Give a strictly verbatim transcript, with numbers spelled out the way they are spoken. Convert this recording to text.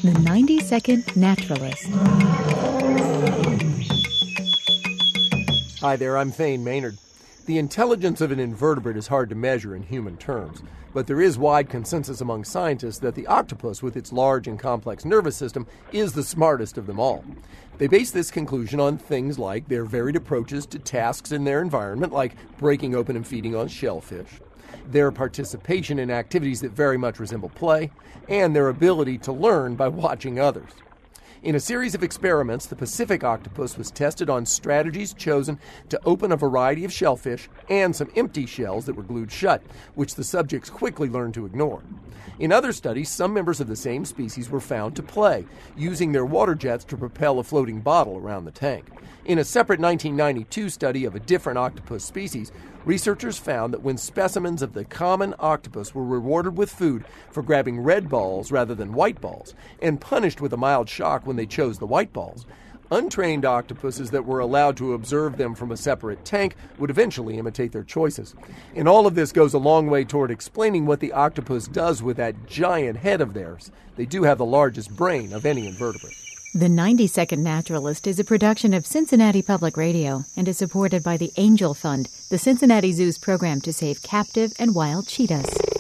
The ninety-second Naturalist. Hi there, I'm Thane Maynard. The intelligence of an invertebrate is hard to measure in human terms, but there is wide consensus among scientists that the octopus, with its large and complex nervous system, is the smartest of them all. They base this conclusion on things like their varied approaches to tasks in their environment, like breaking open and feeding on shellfish, their participation in activities that very much resemble play, and their ability to learn by watching others. In a series of experiments, the Pacific octopus was tested on strategies chosen to open a variety of shellfish and some empty shells that were glued shut, which the subjects quickly learned to ignore. In other studies, some members of the same species were found to play, using their water jets to propel a floating bottle around the tank. In a separate nineteen ninety-two study of a different octopus species, researchers found that when specimens of the common octopus were rewarded with food for grabbing red balls rather than white balls, and punished with a mild shock when they chose the white balls, untrained octopuses that were allowed to observe them from a separate tank would eventually imitate their choices. And all of this goes a long way toward explaining what the octopus does with that giant head of theirs. They do have the largest brain of any invertebrate. The ninety-second Naturalist is a production of Cincinnati Public Radio and is supported by the Angel Fund, the Cincinnati Zoo's program to save captive and wild cheetahs.